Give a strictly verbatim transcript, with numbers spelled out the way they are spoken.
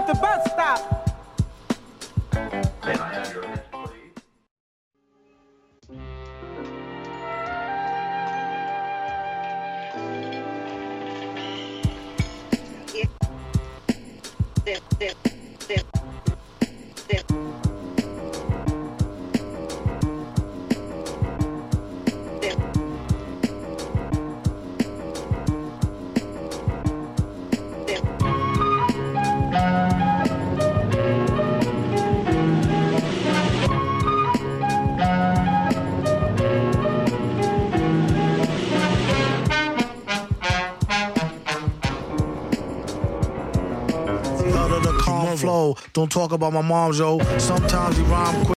at the bus stop. May I have your attention, please? Flow. Don't talk about my mom, yo. Sometimes he rhyme quick.